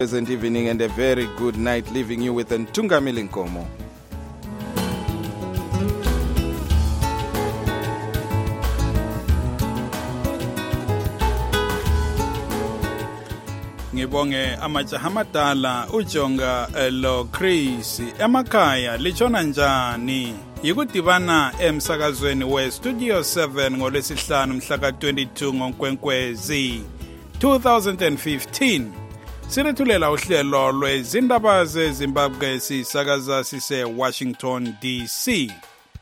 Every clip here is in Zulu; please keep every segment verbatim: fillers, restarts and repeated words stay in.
Pleasant evening and a very good night, leaving you with Ntungamili Nkomo. Ngibonge amajaha amadala uJonga lo Chris emakhaya lichona njani yikudibana emsakazweni we Studio seven ngolwesihlanu mhla ka twenty-two ngoNkwenkwezi two thousand fifteen. Sirethulela uhlelo lwezindaba zeZimbabwe sisakaza sise Washington D C.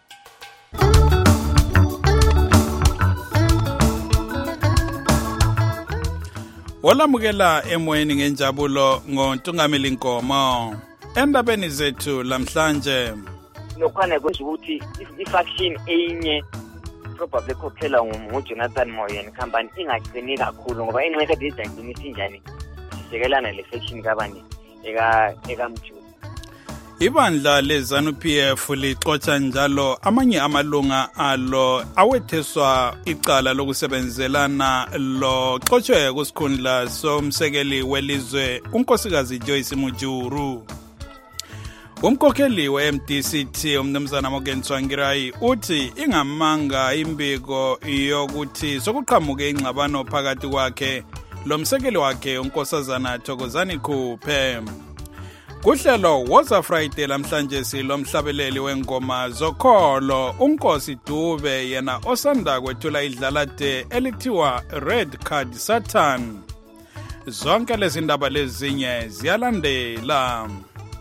Olamukela emoyeni ngenjabulo ngoNtungamili Nkomo. Endabeni zethu lamhlanje nokhana ukuthi ifaction enye probably kokela nguJonathan Moyen company ingagcini kakhulu ngoba inxeka dizagcini sinjani sisekelana le faction kabani eka eka mjulu. Ibandla leZANU-P F lixoxa njalo amanye amalunga alo awetheswa icala lokusebenzelana lo xoxwe kusikhundla somsekeli welizwe unkosikazi Joyce Mujuru. Umkhokheli we-M D C T umnumzana Morgan Tsvangirai uthi ingamanga imbiko yokuthi sokuqhamuke ingxabano phakathi kwakhe lomsekeli wakhe unkosazana Thokozani Khuphe. Kuhlelo Woza Friday lamhlanje silomhlabeleli wengoma zokholo uNkosi Dube yena osanda kwethula idlalade elithiwa Red Card Satan. Zonke lezi ndaba lezinye ziyalandela.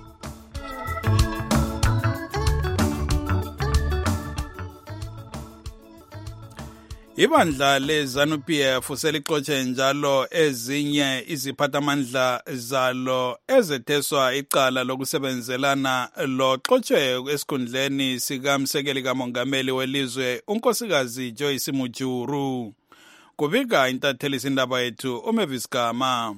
Ibandla leZANU-P F selixoxe njalo ezinye iziphathamandla zalo ezetheswa icala lokusebenzelana lo xoxwe esikhundleni sikamsekeli kamongameli welizwe unkosikazi Joyce Mujuru. Kubika intatheli sindaba yethu uMavis Gama.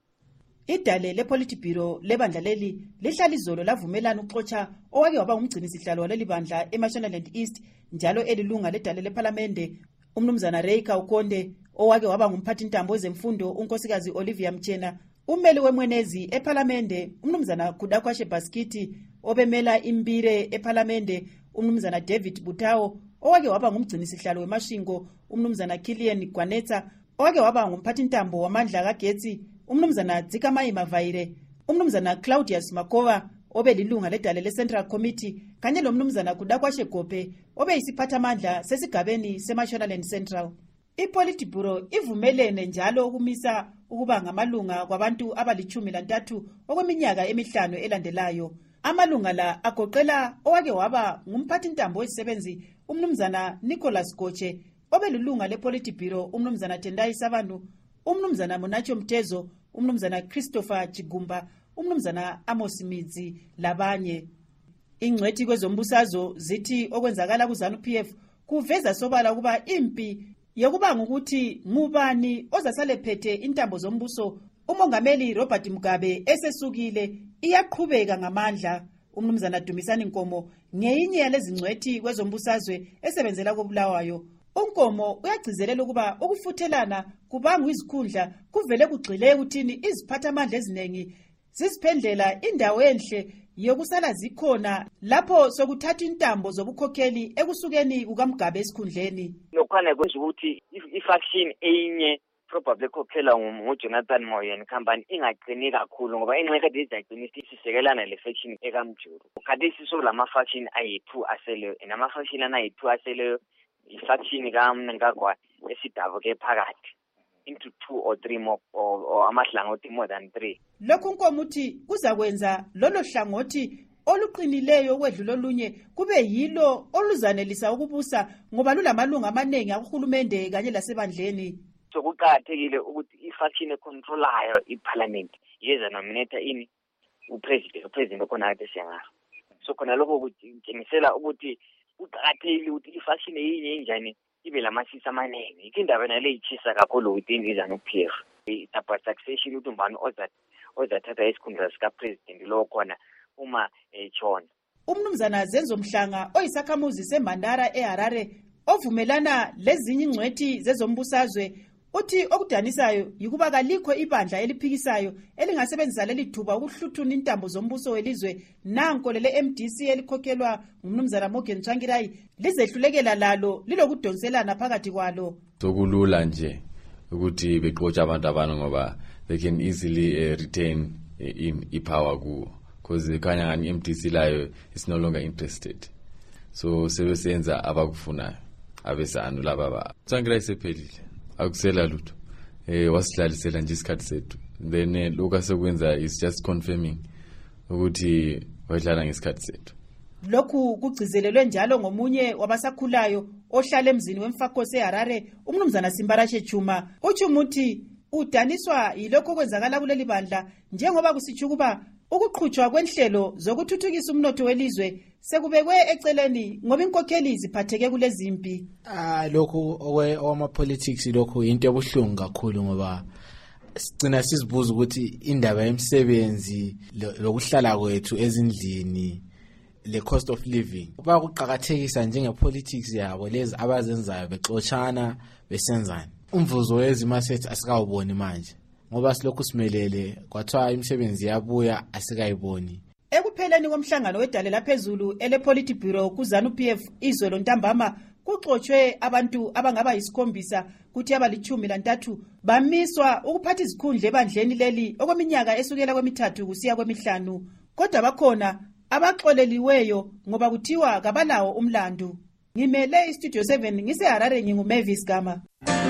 Idale lePolitburo lebandla leli lihlala izolo lavumelana ukuxoxa owake waba umgcini sihlalo waleli bandla eMashonaland East njalo elilunga ledale leParliamente umnumzana Reika Ukonde owake waba ngumphathi intambo zemfundo unkosikazi Olivia Mchena, ummeli wemwenezi eParliamente umnumzana Kudakwashe Baskiti, obemela imbire eParliamente umnumzana David Butawo owake waba ngumgcini sihlalo wemashingo umnumzana Kilian Gwanetsa, owake waba ngumphathi intambo wamandla kagetsi umnumzana Dzikamai Mavaire, umnumzana Claudius Makova obelilunga ledale leCentral Committee kanye lomnumzana Kudakwashe Gope obe yisiphathamandla sesigabeni seMashonaland Central. IPolitburo ivumelene njalo ukumisa ukuba ngamalunga kwabantu abalichumi lantathu okweminyaka emihlanu elandelayo. Amalunga la agoqela owake waba ngumphathi intambo wesisebenzi umnumzana Nicholas Goche, obelilunga lePolitburo umnumzana Tendai Sabantu, umnumzana Monacho Mtezo, umnumzana Christopher Chigumba, umnumzana Amos Midzi labanye. Ingcwethi kwezombusazo zithi okwenzakala kuZANU-P F kuveza sobala kuba impi yokuba ngokuthi ngubani ozasalephethe intambo zombuso umongameli Robert Mugabe esesukile iyaqhubeka ngamandla. Umnumzana Dumisani Nkomo ngeyinye yalezi ngcwethi kwezombusazwe esebenzela koBulawayo. Unkomo uyagcizelela ukuba ukufuthelana kubanga izikhundla kuvele kugxile ukuthini iziphathamandla eziningi zisiphendlela indawo enhle yokusala zikhona lapho sokuthatha intambo zobukhokheli ekusukeni kukaMgabe esikhundleni. Nokhana ukuthi ifaction enye probably kokela nguJonathan Moyen company ingagcini kakhulu ngoba inxeka dizagcini sisekelana le faction ekamjulu. Kade siso lama faction ayi-two aseleyo nama faction anayi-two aseleyo ifaction kaMnangagwa esidabuke phakathi into two or three more or, or amahlangothi more than three. Lokhu Nkomo uthi kuzakwenza lolo hlangothi oluqinileyo kwedlula olunye kube yilo oluzanelisa ukubusa ngoba lulamalunga amaningi akuhulumende kanye lasebandleni. So kuqakathekile ukuthi ifaction econtrolayo iParliament yeza nominate ini upresident upresident khona ade siyanga. So khona lokho kuthengisela ukuthi uqakathekile ukuthi ifaction eyinye enjani ibe lamasisi amaningi. Ikindaba nale ichisa kakhulu within iZANU-P F. Itapa succession ukuthi umbani ozat ozathatha isikhundla sika president lo khona uma echona. Umnumzana Zenzo Mhlanga oyisakhamuzi seMandara eHarare ovumelana lezinye ingcwethi zezombusazwe uthi okudanisayo yikuba kalikho ibandla eliphikisayo elingasebenzisa leli thuba ukuhluthuna intambo zombuso welizwe nanko lele M D C elikhokhelwa ngumnumzana Morgan Tsvangirai lizehlulekela lalo lilokudonselana phakathi kwalo. Sokulula nje ukuthi bexotsha abantu abana ngoba they can easily uh, retain uh, in ipower kuwo because kanya ngani M D C layo is no longer interested. So sebesenza abakufunayo abesanu laba ba. Tsvangirai sephelile. Akusela lutho eh wasihlalisela nje isikhathi sethu then eh, lokho sekwenza is just confirming ukuthi wadlala ngesikhathi sethu. Lokhu kugcizelelwe njalo ngomunye wabasakhulayo ohlala emzini wemfakhosi eHarare umnumzana Simbarashe Chuma uthi udaniswa yilokho kwenzakala kuleli bandla njengoba kusitsho kuba ukuqhutshwa kwenhlelo zokuthuthukisa umnotho welizwe sekubekwe eceleni ngoba inkokheli ziphatheke kulezi impi. Ah lokho okwama politics lokho into ebuhlungu kakhulu ngoba sicina sizibuza ukuthi indaba yemsebenzi lokuhlala kwethu ezindlini le cost of living bakuqhakathekisa njenge politics yabo lezi abazenzayo bexoxana besenzana. Umvuzo wezimasethi asikawuboni manje ngoba silokhu simelele kwathiwa imisebenzi yabuya asikayiboni. Ekupheleni komhlangano wedale laphezulu ele Politburo kuZANU P F izolo ntambama kuxoxwe abantu abangaba yisikhombisa kuthi abalichumi lantathu bamiswa ukuphatha izikhundla ebandleni leli okweminyaka esukela kwemithathu kusiya kwemihlanu kodwa bakhona abaxoleliweyo ngoba kuthiwa kabalawo umlando. Ngimele iStudio seven ngiseHarare nginguMavis Gama.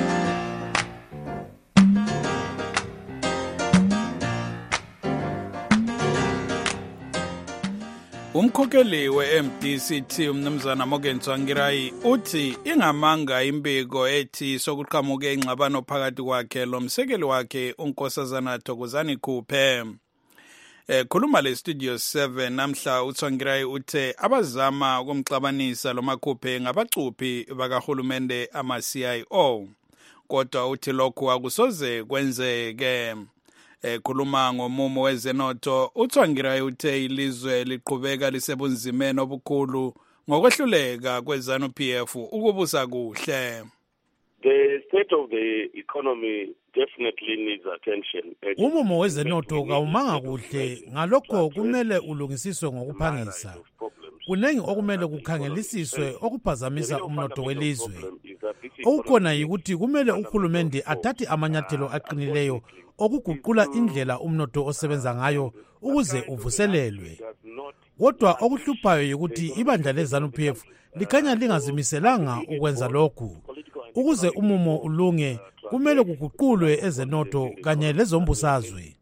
Umkhokheli we-M D C T umnumzana Morgan Tsvangirai uthi ingamanga imbiko ethi sokuqhamuke ingxabano phakathi kwakhe lomsekeli wakhe unkosazana Thokozani Khuphe. Eh khuluma le Studio seven namhla uTsvangirai uthe abazama ukumxabanisa lo Makhuphe ngabacuphi bakahulumende ama C I O kodwa uthi lokhu akusoze kwenzeke. Ekhuluma ngomumo wezenotho uTsvangirai uthe ilizwe liqhubeka lisebunzimeni obukhulu ngokwehluleka kweZANU P F ukubusa kuhle. The state of the economy definitely needs attention. Umumo wezenotho kawumanga kuhle ngalokho kumele ulungisiswe ngokuphangisa. Kunengi okumele kukhangelisiswe okuphazamisa umnotho welizwe. Okukhona yikuthi kumele uhulumende athathe amanyathelo aqinileyo okuguqula indlela umnotho osebenza ngayo ukuze uvuselelwe. Kodwa okuhluphayo yikuthi ibandla leZANU P F likhanya lingazimiselanga ukwenza lokhu. Ukuze umumo ulunge kumele kuguqulwe ezenotho kanye lezombusazwe.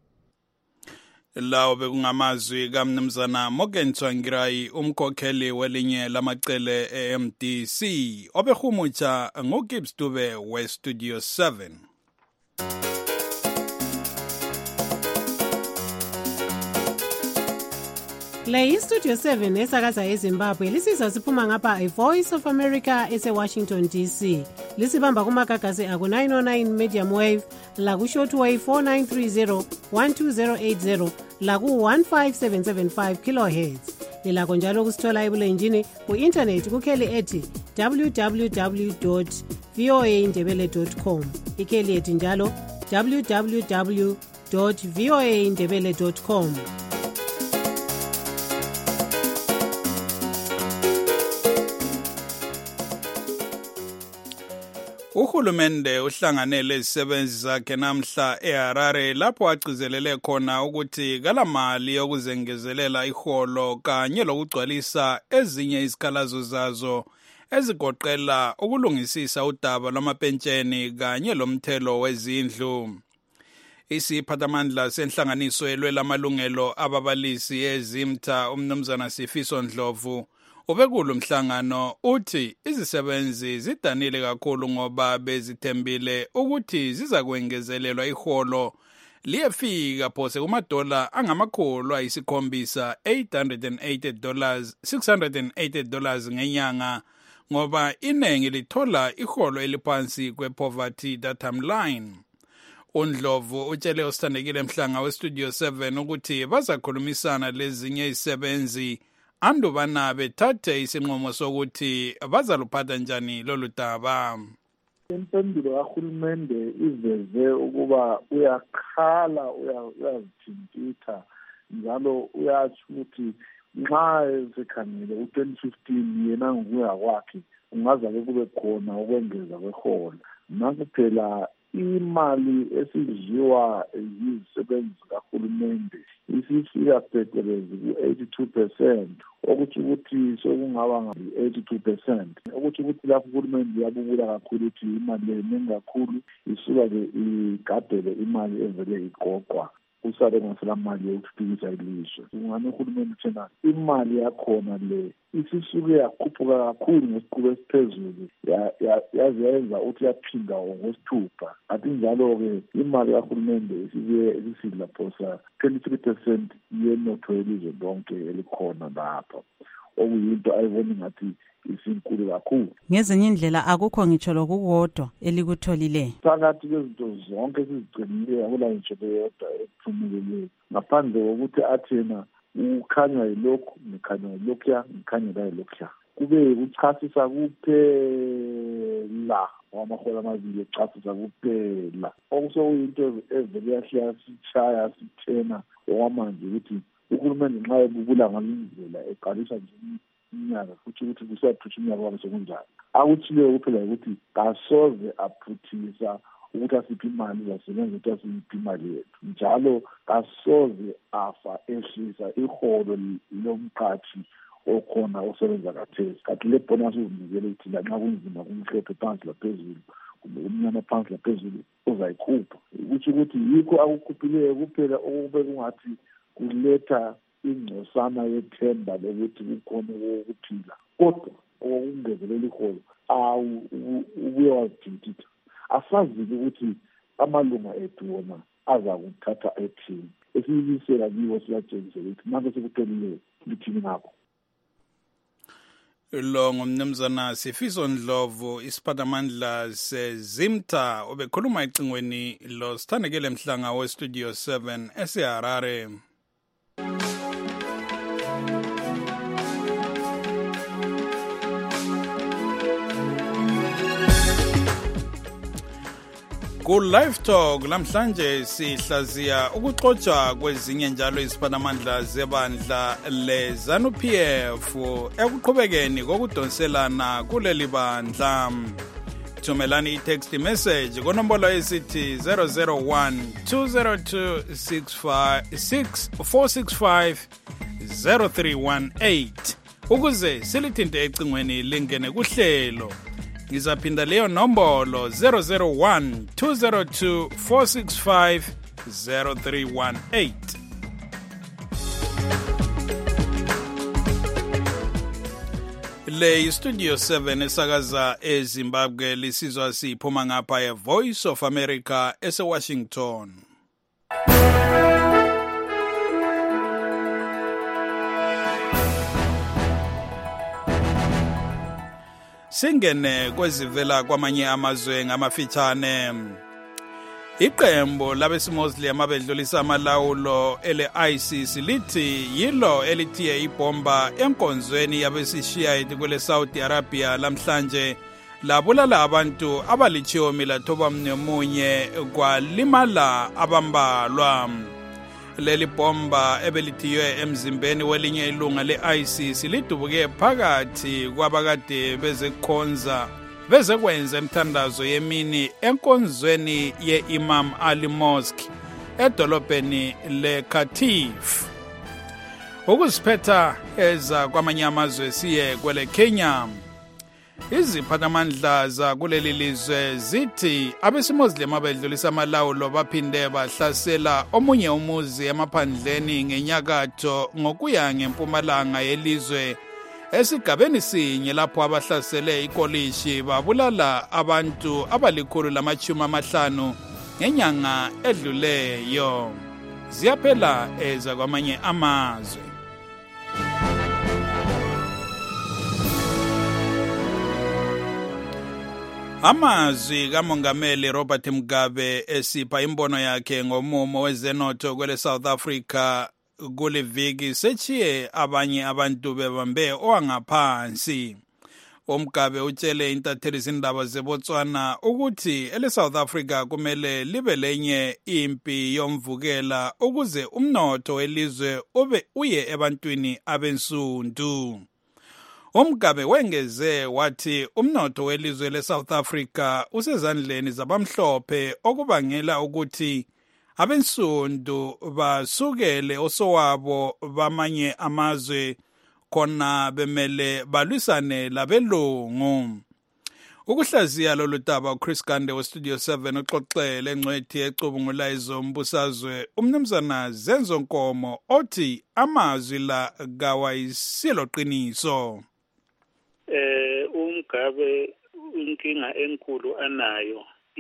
Lawo bekungamazwi kaMnumzana Morgan Tsvangirai umkhokheli welinye lamacele e-M D C obehumutsha ngoGibbs Dube weStudio seven. Le iStudio seven esakaza eZimbabwe lisiza siphuma ngapha iVoice of America eseWashington D C. Lisibamba kumagagasi aku nine oh nine medium wave, la ku shortwave four nine three zero one two zero eight zero, la ku one five seven seven five kilohertz. Lilakho njalo kusithola ebulenjini ku-internet kukheli ethi w w w dot voa ndebele dot com. Ikheli ethi njalo w w w dot voa ndebele dot com. Uhulumende uhlanganele izisebenzi zakhe namhla eHarare lapho agcizelele khona ukuthi kalamali yokuzengezelela iholo kanye lokugcwalisa ezinye izikhalazo zazo ezigoqela ukulungisisa udaba lwamapentsheni kanye lomthelo wezindlu. Isiphathamandla senhlanganiso elwelamalungelo ababalisi eZimta umnumzana Sifiso Ndlovu ubekulu mhlangano uthi izisebenzi zidanile kakhulu ngoba bezithembile ukuthi zizakwengezelelwa iholo liyefika phose kumadola angamakhulu ayisikhombisa eight hundred eighty dollars six hundred eighty dollars ngenyanga ngoba inengi lithola iholo eliphansi kwepoverty datum line. uNdlovu utshele usithandekile mhlanga weStudio seven ukuthi bazakhulumisana lezinye izisebenzi andubana bethathe isinqumo sokuthi bazaluphatha njani lolu daba. Impendulo kahulumende iveze ukuba uyakhala uyazithintitha njalo uyatsho ukuthi nxa esekhangele u-twenty fifteen yena ngokuya kwakhe ungazabe kube khona ukwengeza kwehola. Nanku phela imali esidliwa yizisebenzi kahulumende isifika phecelezi ku-eighty-two percent okuthi ukuthi sokungaba ngu-eighty-two percent okuthi ukuthi lapho uhulumende uyabubula kakhulu ukuthi imali eningi kakhulu isuka-ke igadele imali evele iqoqwa usale ngasela mali yokuthuthukisa ilizwe. Ungani uhulumende thena imali yakhona le isisuke yakhuphuka kakhulu ngesiqubu esiphezulu yaze yayenza ukuthi yaphinda ngosithupha. Athi njalo-ke imali kahulumende isike isisidla phosa twenty-three percent yenotho yelizwe lonke elikhona lapha, okuyinto ayibona ngathi isinkulu kakhulu. Ngezinye indlela akukho ngitsho lokukodwa elikutholile. Phakathi kwezinto zonke esizigcinileyo akula ngitsho leyodwa ephumeleleyo ngaphandle kokuthi athena ukhanya yilokhu ngikhanya yilokhuya ngikhanyela yilokhuya. Kube ukuchasisa kuphela wamahola amabili echasisa kuphela okusokuyinto evele yahlala sitshaya sithena okwamanje ukuthi uhulumende nxa ebubula ngalindlela eqalisa nje iminyaka futhi ukuthi kusathutha iminyaka wabo sekunjani. Akuthileyo kuphela ukuthi kasoze aphuthisa ukuthi asiphi imali zasebenza ukuthi asiphi imali yethu, njalo kasoze afa ehlisa iholo lomqathi okhona osebenza kathesi. Kanti le bonus uzinikele ukuthi lanxa kunzima kumhlophe phansi laphezulu kumbe umnyama phansi laphezulu uzayikhupha. Ukuthi ukuthi yikho akukhuphileyo kuphela okube kungathi kuletha ingcosana yethemba lokuthi kukhona ukuphila, kodwa okungezelela iholo ubuye wazithintitha. Asazi ukuthi amalunga ethu wona aza kuthatha ethini esiyibisela kiwo siyatshengisa ukuthi manje sekuphelile lithini ngakho. Lo ngumnumzana Sifiso Ndlovu, isiphathamandla seZimta, obekhuluma ecingweni lo sithandekele mhlanga westudio seven eseHarare. Ku Live Talk lamhlanje sihlaziya ukuxoxa kwezinye njalo iziphathamandla zebandla leZANU-P F ekuqhubekeni kokudonselana kuleli bandla. Thumelani i-text message konombolo esithi zero zero one two zero two six four six five zero three one eight ukuze silithinte ecingweni lingene kuhlelo. Ngizaphinda leyo nombolo zero zero one two zero two four six five zero three one eight. Le studio seven esakaza eZimbabwe lisizwa siphuma ngapha eVoice of America eseWashington. Singene kwezivela kwamanye amazwe ngamafitshane. Iqembu labesimoslim abedlulisa amalawulo ele I C C lithi yilo elithiye ibomba enkonzweni yabesishiyayiti kwele Saudi Arabia lamhlanje labulala abantu abalitshumi lathoba mnemunye kwalimala abambalwa. Leli bomba ebelithiywe emzimbeni welinye ilunga le-I C C lidubuke phakathi kwabakade bezekhonza bezekwenza emthandazo yemini enkonzweni ye-Imam Ali Mosque edolobheni le-Katif. Ukuziphetha eza kwamanye amazwe siye kwele Kenya. Iziphathamandla zakuleli lizwe zithi abesimoslim abedlulisa amalawulo baphinde bahlasela omunye umuzi emaphandleni ngenyakatho ngokuya ngempumalanga yelizwe esigabeni sinye lapho abahlasele ikolishi babulala abantu abalikhulu lamachumi amahlanu ngenyanga edluleyo. Ziyaphela eza kwamanye amazwe. Amazwi kaMongameli Robert Mugabe esipha imbono yakhe ngomumo wezenotho kwele South Africa kuleviki sechiye abanye abantu bebambe owangaphansi. uMgabe utshele intatheli zindaba zeBotswana ukuthi ele South Africa kumele libe lenye impi yomvukela ukuze umnotho welizwe ube uye ebantwini abensundu. uMgabe wengeze wathi umnotho welizwe leSouth Africa usezandleni zabamhlophe okubangela ukuthi abensundu basukele osowabo bamanye amazwe khona bemele balwisane labelungu. Ukuhlaziya lolu daba uChris Gande weStudio seven uxoxele engcwethi ecubungula izombusazwe umnumzana Zenzo Nkomo othi amazwi la kawayisilo qiniso. Eh uMgabe inkinga enkulu anayo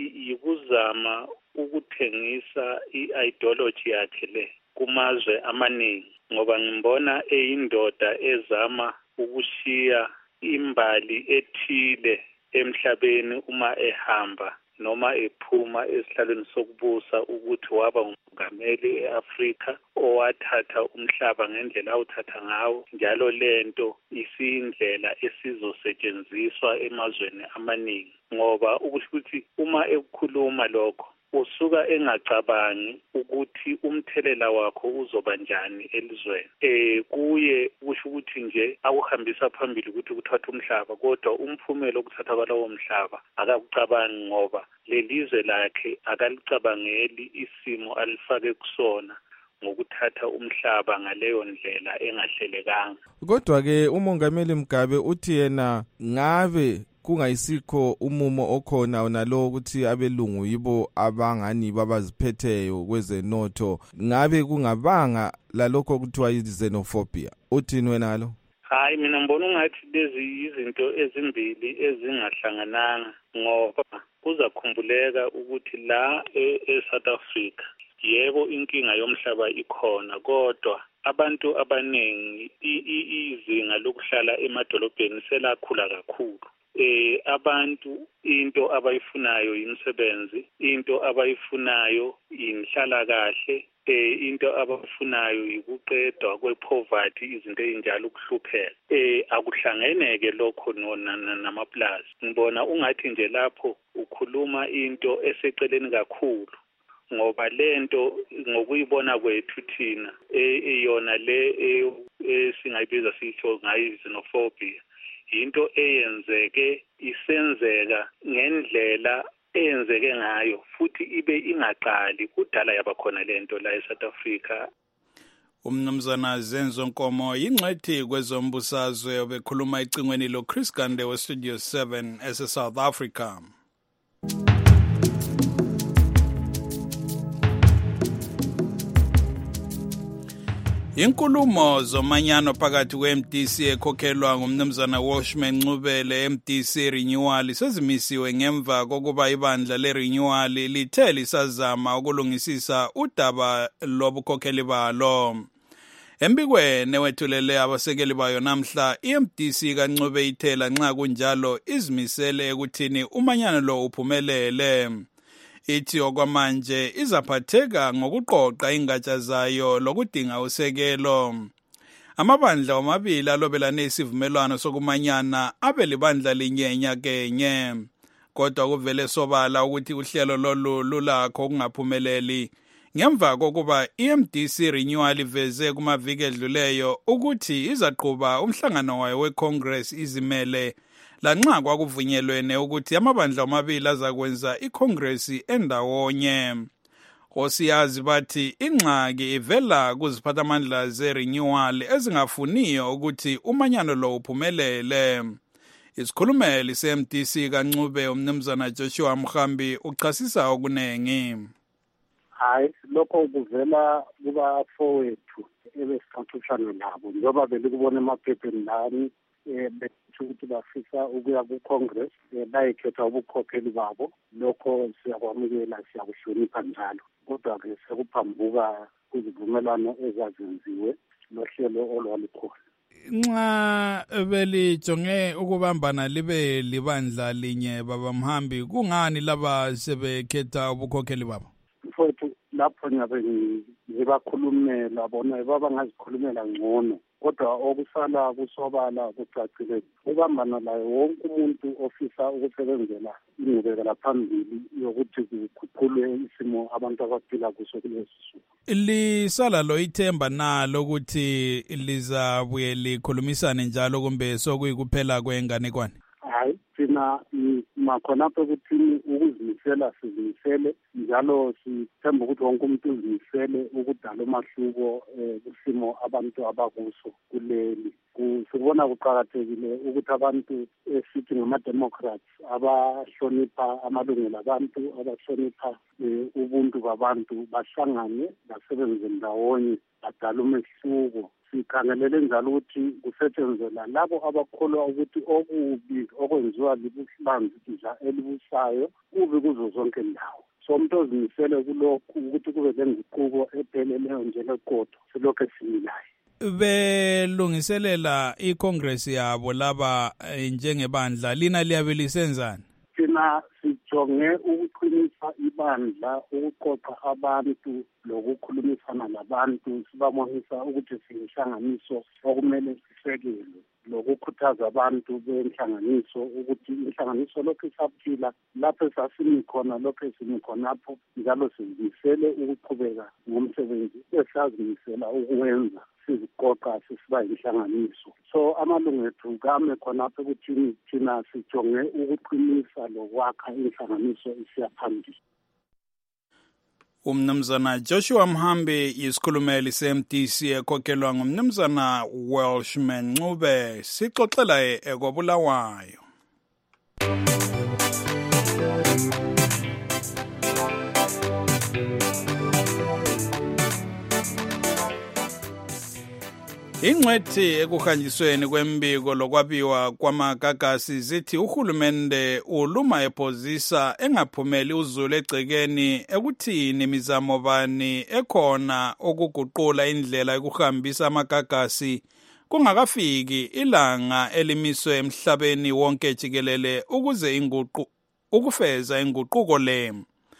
yikuzama ukuthengisa i-ideology yakhe le kumazwe amaningi, ngoba ngimbona eyindoda ezama ukushiya imbali ethile emhlabeni uma ehamba noma ephuma esihlalweni sokubusa ukuthi waba umongameli eAfrika owathatha umhlaba ngendlela awuthatha ngawo, njalo lento isindlela esizosetshenziswa emazweni amaningi, ngoba ukuthi uma ekukhuluma lokho usuka engacabangi ukuthi umthelela wakho uzoba njani elizweni. Eh kuye kusho ukuthi nje akuhambisa phambili ukuthi kuthatha umhlaba, kodwa umphumela okuthatha kwalowo mhlaba akakucabangi, ngoba lelizwe lakhe akalicabangeli isimo alifake kusona ngokuthatha umhlaba ngaleyo ndlela engahlelekanga. Kodwa ke umongameli Mgabe uthi yena ngabe kungayisikho umumo okhona onalo ukuthi abelungu yibo abangani babaziphetheyo kwezenotho, ngabe kungabanga lalokho kuthiwa yi-xenophobia. Uthini wena ngalo? Hayi, mina ngibona ungathi lezi izinto ezimbili ezingahlangananga, ngoba kuzakhumbuleka ukuthi la eSouth Africa yebo inkinga yomhlaba ikhona, kodwa abantu abaningi izinga lokuhlala emadolobheni selakhula kakhulu. Eh abantu into abayifunayo imisebenzi, into abayifunayo inhlala kahle, eh into abayifunayo ikuqedwa kwepoverty, izinto ezinjalo ukuhlupheka. Eh akuhlangeneke lokho namaplazi. Ngibona ungathi nje lapho ukhuluma into eseceleni kakhulu, ngoba lento ngokuyibona kwethu thina eyona le esingayibiza sisho ngayo xenophobia, into eyenzeke isenzeka ngendlela eyenzeke ngayo futhi ibe ingaqali kudala yabakhona lento la eSouth Africa. Umnumzana Zenzo Nkomo yingcwethi kwezombusazwe obekhuluma icingweni lo Chris Gande weStudio seven ese South Africa. Inkulumo zomanyano phakathi kwe-M D C ekhokhelwa ngumnumzana Washman Ncubele M D C Renewal sezimisiwe ngemva kokuba ibandla le-Renewal lithe lisazama ukulungisisa udaba lobukhokheli balo. Embikweni ewethulele abasekeli bayo namhla, i-M D C kaNcube ithela nxa kunjalo izimisele ekuthini umanyano lo uphumelele. Ithi okwamanje izaphatheka ngokuqoqa ingatsha zayo lokudinga usekelo. Amabandla omabili alobelane isivumelwano sokumanyana abe libandla linye nyakenye. Kodwa kuvele sobala ukuthi uhlelo lolu lulakho ukungaphumeleli. Ngemva kokuba i-M D C Renewal iveze kumaviki edluleyo ukuthi izaqhuba umhlangano wayo weCongress izimele, lanxa kwakuvunyelwene ukuthi amabandla omabili azakwenza iCongress endawonye. Osiyazi bathi ingxaki ivela kuziphathamandla ze-Renewal ezingafuniyo ukuthi umanyano lo uphumelele. Isikhulumeli se-M D C kaNcube umnumzana Joshua Mkhambi uchasisa okunengi. Hayi, lokho kuvela kubafowethu ebesixoxisana nabo njengoba belikubona emaphepheni lami bethu ukuthi bafisa ukuya ku-Congress bayekhetha ubukhokheli babo. Lokho siyakwamukela, siyakuhlonipha njalo, kodwa-ke sekuphambuka kuzivumelwano ezazenziwe nohlelo olwalukhona. Nxa belijonge ukubambana libe libandla linye baba Mhambi, kungani laba sebekhetha ubukhokheli babo? Mfowethu, lapho nyabe ngibakhulumela bona babangazikhulumela ngcono kodwa okusala kusobala kucacile ubambana layo wonke umuntu ofisa ukusebenzela ingqubekela phambili yokuthi kukhuphulwe isimo abantu abaphila kuso kulesi suku. Lisala lo ithemba nalo ukuthi lizabuye likhulumisane njalo kumbe sokuyikuphela kwenganekwane? Hayi, thina makhonapho ukuthi ukuzimisela sizimisele njalo sithemba ukuthi wonke umuntu uzimisele ukudala umahluko kusimo abantu abakuso kuleli. Sikubona kuqakathekile ukuthi abantu esithi ngama-democrats abahlonipha amalungelo abantu, abahlonipha ubuntu babantu bahlangane basebenze ndawonye badala umehluko. Sikhangelele njalo ukuthi kusetshenzela labo abakholwa ukuthi okubi okwenziwa libandla elibusayo kubi kuzo zonke indawo. So umuntu ozimisele kulokhu ukuthi kube lenguquko epheleleyo njengekhodo silokhu esimilayo. Belungiselela iCongress yabo laba njengebandla lina liyabe lisenzani? Thina sijonge ukuqinisa ibandla, ukuqoqa abantu lokukhulumisana labantu, sibabonisa ukuthi siyinhlanganiso okumele sisekelwe, lokukhuthaza abantu benhlanganiso ukuthi inhlanganiso lokhu isaphila lapho esasimi khona, lokho esimi khonapho, njalo sizimisele ukuqhubeka ngomsebenzi esazimisela ukuwenza siziqoqa sisiba inhlanganiso. So amalungu ethu kame khonapho ukuthi thina sijonge ukuqinisa lokwakha inhlanganiso isiyaphambili. Umnumzana Joshua Mhambi yisikhulumeli se-M D C ekhokhelwa ngumnumzana Welshman Ncube, sixoxela ekobulawayo. Ingcwethi ekuhanjisweni kwembiko lokwabiwa kwamagagasi zithi uhulumende uluma ephozisa engaphumeli uzulu egcekeni ekuthini imizamo bani ekhona okuguqula indlela yokuhambisa amagagasi kungakafiki ilanga elimiswe emhlabeni wonke jikelele ukuze inguqu ukufeza inguquko le.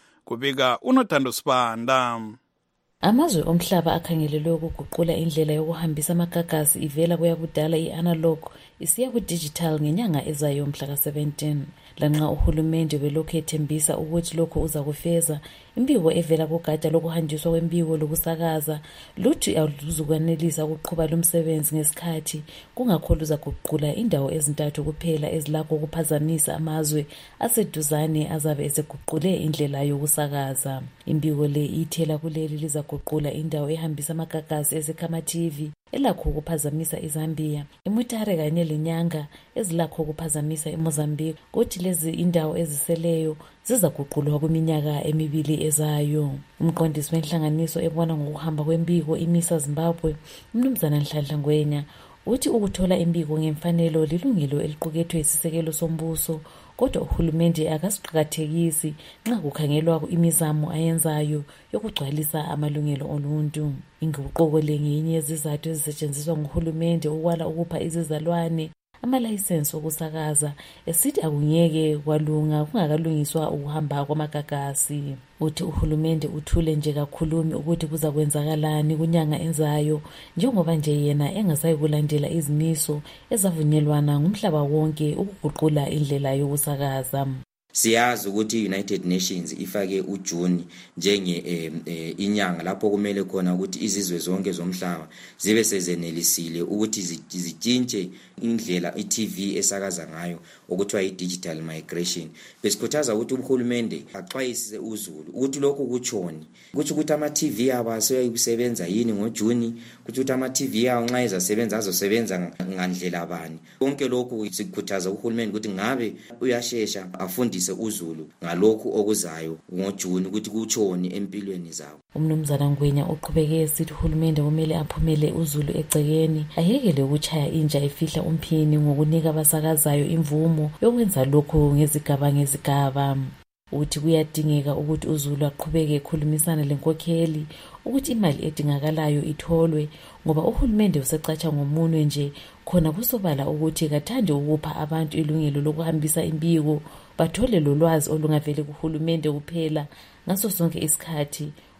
Kubika uNothando Sibanda. Amazwe omhlaba akhangelelwe ukuguqula indlela yokuhambisa amagagasi ivela kuyakudala i-analog isiya ku-digital ngenyanga ezayo mhla ka seventeen. Lanxa uhulumende belokhu ethembisa ukuthi lokho uza kufeza, imbiko evela kugatsha lokuhanjiswa kwembiko lokusakaza luthi aluzukwanelisa ukuqhuba lumsebenzi ngesikhathi kungakho luzaguqula indawo ezintathu kuphela ezilakho ukuphazamisa amazwe aseduzane azabe eseguqule indlela yokusakaza. Imbiko le ithela kuleli lizaguqula indawo ehambisa amagagasi esekhama T V elakho ukuphazamisa iZambia, iMutare kanye leNyanga ezilakho ukuphazamisa eMozambique, kuthi lezi indawo eziseleyo zizaguqulwa kwiminyaka emibili ezayo. Umqondisi wenhlanganiso ebona ngokuhamba kwembiko iMISA Zimbabwe, uMnumzana Nhlanhla Ngwenya, uthi ukuthola imbiko ngemfanelo lilungelo eliqukethwe isisekelo sombuso, kodwa uhulumende akasiqhakathekisi nxa kukhangelwa imizamo ayenzayo yokugcwalisa amalungelo oluntu. Inguquko le ngenye yezizathu ezisetshenziswa nguhulumende ukwala ukupha izizalwane amalayisensi okusakaza esithi akunyeke kwalunga kungakalungiswa ukuhamba kwamagagasi. Uthi uhulumende uthule nje kakhulumi ukuthi kuza kwenzakalani kunyanga enzayo njengoba nje yena engasayi kulandela izimiso ezavunyelwana ngumhlaba wonke ukuguqula indlela yokusakaza. Siyazi ukuthi United Nations ifake uJune njenge eh, eh, inyanga lapho kumele khona ukuthi izizwe zonke zomhlaba zibe sezenelisile ukuthi zitshintshe indlela i-T V esakaza ngayo okuthiwa i-digital migration. Besikhuthaza ukuthi uhulumende axwayisise uzulu ukuthi lokhu kuchoni, kuthi ukuthi ama-T V abo aseyokusebenza yini ngoJune, kuthi ukuthi ama-T V awo nxa ezasebenza azosebenza ngandlela bani. Konke lokhu sikhuthaza uhulumende ukuthi ngabe uyashesha afundise uzulu ngalokhu okuzayo ngoJune ukuthi kuchoni empilweni zawo. Umnumzana Ngwenya uqhubeke esithi uhulumende kumele aphumele uzulu egcekeni, ayekele ukuchaya inja efihla umphini ngokunika abasakazayo imvumo yokwenza lokho ngezigaba ngezigaba. Uthi kuyadingeka ukuthi uzulu aqhubeke ekhulumisana lenkokheli ukuthi imali edingakalayo itholwe, ngoba uhulumende usecatsha ngomunwe nje khona kusobala ukuthi kathande ukupha abantu ilungelo lokuhambisa imbiko bathole lolwazi olungavele kuhulumende kuphela ngaso sonke isikhathi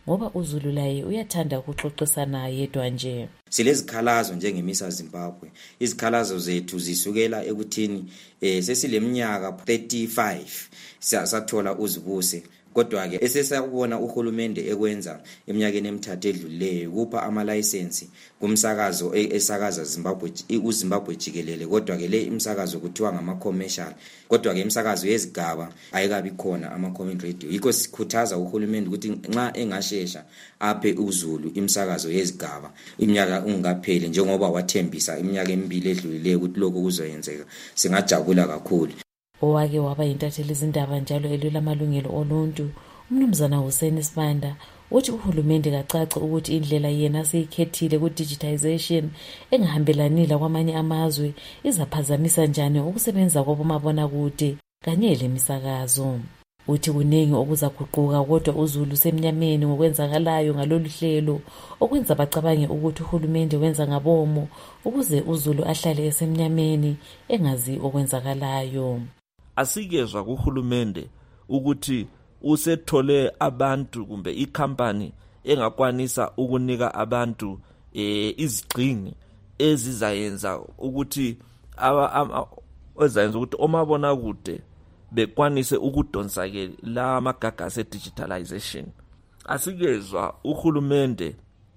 ngoba uZulu laye uyathanda ukuxoxisana yedwa nje. Silezikhalazo njengemisa Zimbabwe. Izikhalazo zethu zisukela ekuthini eh sesileminyaka thirty-five sathola uzibuse. Kodwa ke esesakubona uhulumende ekwenza eminyakeni emithathu edlulileyo kupha ama license kumsakazo esakaza Zimbabwe uZimbabwe jikelele. Kodwa ke le imsakazo kuthiwa ngama commercial. Kodwa ke imsakazo yezigaba ayikabi khona ama community radio. Yikho sikhuthaza uhulumende ukuthi nxa engashesha aphe uZulu imsakazo yezigaba iminyaka ungapheli njengoba wathembisa iminyaka emibili edlulileyo ukuthi lokho kuzoyenzeka. Singajabula kakhulu. Owake waba yintatheli izindaba njalo elula amalungelo oluntu uMnumzana Hussein Sibanda uthi uhulumende kacace ukuthi indlela yena seyikhethile ku digitization engahambelanile kwamanye amazwe izaphazamisa njani ukusebenza kwabomabona kude kanye lemisakazo. Uthi kuningi okuzaguquka kodwa uZulu semnyameni ngokwenzakalayo ngalolu hlelo okwenza bacabange ukuthi uhulumende wenza ngabomo ukuze uZulu ahlale esemnyameni engazi okwenzakalayo. Asikezwa kuhulumende ukuthi usethole abantu kumbe ikhampani engakwanisa ukunika abantu eh izigcingi ezizayenza ukuthi aba ezayenza ukuthi omabona kude bekwanise ukudonsa ke la magagasi digitalization. Asikezwa uhulumende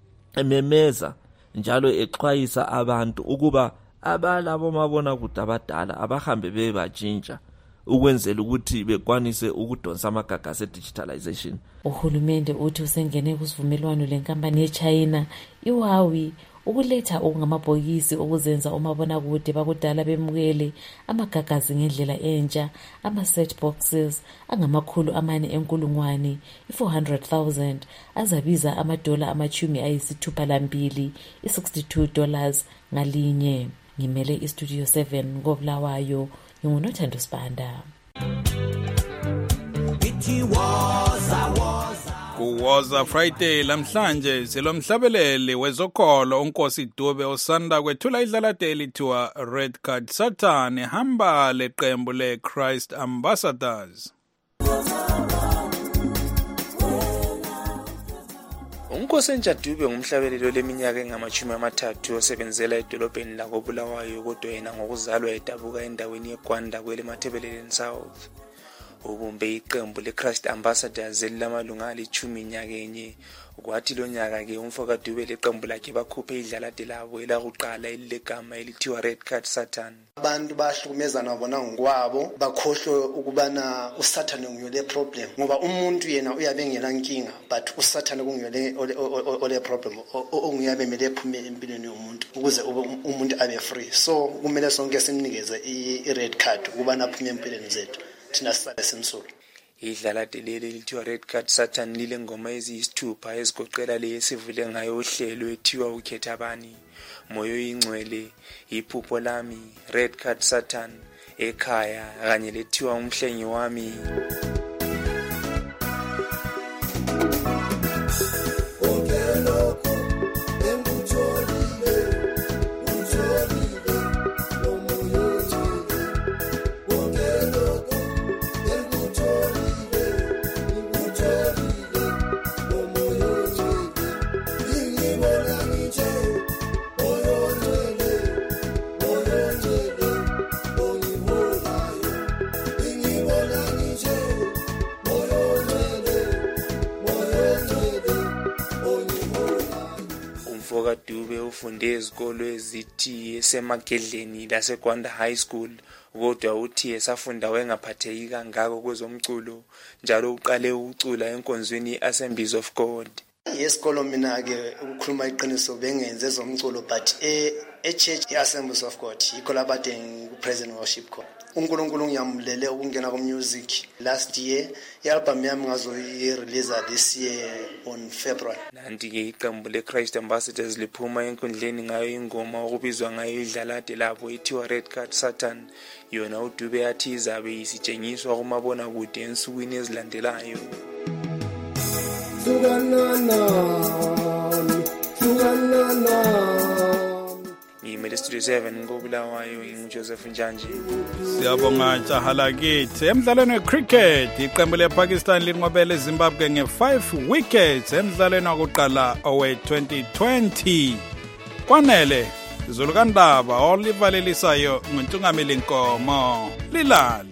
ememeza njalo exwayisa abantu ukuba abalabo mabona kude abadala abahambe bebatshintsha ukwenzela ukuthi bekwanise ukudonsa amagagasi digitalization. Uhulumende uthi usengene kusivumelwano lenkampani yeChina iHuawei ukuletha okungamabhokisi okuzenza omabona kude bakudala bemukele amagagasi ngendlela entsha ama set boxes angamakhulu amane enkulungwane four hundred thousand azabiza amadola amachumi ayisithupha lambili i-sixty-two dollars ngalinye. Ngimele iStudio seven ngobulawayo nginguNothando Sibanda. Kuwoza Friday lamhlanje silomhlabeleli wezokholo uNkosi Dube osanda kwethula idlalade elithiwa Red Card Satan ehamba leqembu leChrist Ambassadors. uNkosi Dube ngumhlabeleli leminyaka engamachumi amathathu osebenzela edolobheni lakoBulawayo kodwa yena ngokuzalwa edabuka endaweni yeGwanda kwele Mathebeleleni South. Ubumbe iqembu leChrist Ambassadors elilamalunga alichumi nyakenye. Kwathi lo nyaka ke umfoka Dube leqembu lakhe bakhuphe idlalade labo elakuqala elilegama elithiwa Red Card Satan. Abantu bahlukumezana bona ngokwabo bakhohlwe ukubana uSathane nguyole problem ngoba umuntu yena uyabengela inkinga but uSathane kungiyole ole problem ongiyabe mele ephume empilweni yomuntu ukuze umuntu abe free. So kumele sonke simnikeze i-red card ukubana aphume empilweni zethu thina sisale simsulu. Idlalade leli lithiwa Red Card Satan lile ngoma eziyisithupha ezigoqela le esivule ngayo uhlelo ethiwa ukhetha bani, moyo ingcwele, iphupho lami, Red Card Satan, ekhaya kanye lethiwa umhlengi wami. Dube ufunde ezikolo ezithi esemagedleni laseGwanda High School kodwa uthi esafunda wengaphatheki kangako kwezomculo njalo uqale ukucula enkonzweni Assemblies of God. Yesikolo mina ke ukukhuluma iqiniso bengenze ezomculo but e church Assemblies of God yikho labade ngu-present worship khona. uNkulunkulu ngiyamlele ukungena ku-music. Last year i-album yami ngazoyi-release this year on February. Nanti-ke iqembu leChrist Ambassadors liphuma enkundleni ngayo ingoma okubizwa ngayo idlalade labo ethiwa Red Card Satan. Yona uDube yathi izabe isitshengiswa kumabona kude ensukwini ezilandelayo. ngiyimele studio seven ngobulawayo ngijoseph Njanji. Siyabonga Jahalakithi. Emdlalweni wecricket iqembu lePakistan linqobele eZimbabwe nge-five wickets emdlalweni wokuqala owe twenty twenty. Kwanele Zulu kaNdaba olivalelisayo nguNtungameli Nkomo lilala.